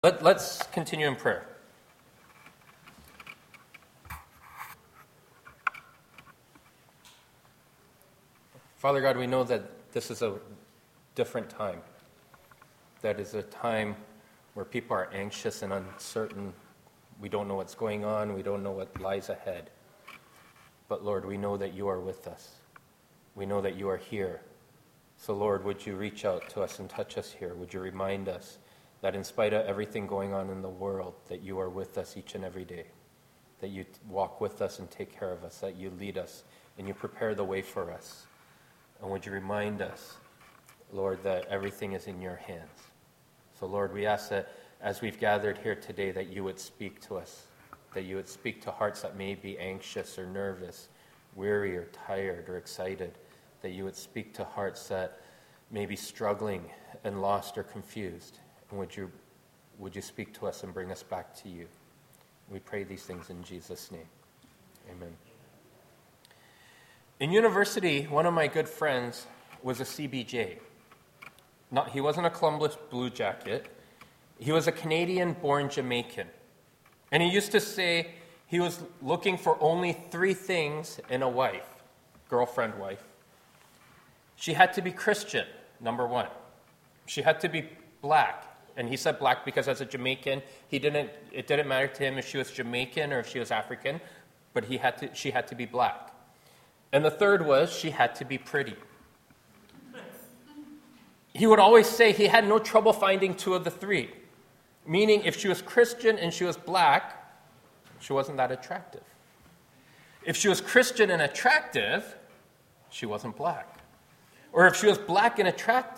Let's continue in prayer. Father God, we know that this is a different time. That is a time where people are anxious and uncertain. We don't know what's going on. We don't know what lies ahead. But Lord, we know that you are with us. We know that you are here. So Lord, would you reach out to us and touch us here? Would you remind us that in spite of everything going on in the world, that you are with us each and every day, that you walk with us and take care of us, that you lead us and you prepare the way for us. And would you remind us, Lord, that everything is in your hands. So Lord, we ask that as we've gathered here today, that you would speak to us, that you would speak to hearts that may be anxious or nervous, weary or tired or excited, that you would speak to hearts that may be struggling and lost or confused. And would you speak to us and bring us back to you? We pray these things in Jesus' name. Amen. In university, one of my good friends was a CBJ. He wasn't a Columbus Blue Jacket. He was a Canadian-born Jamaican. And he used to say he was looking for only 3 things in a wife, girlfriend, wife. She had to be Christian, number 1. She had to be black. And he said black because as a Jamaican, it didn't matter to him if she was Jamaican or if she was African, but she had to be black. And the third was she had to be pretty. He would always say he had no trouble finding 2 of the 3, meaning if she was Christian and she was black, she wasn't that attractive. If she was Christian and attractive, she wasn't black. Or if she was black and attractive,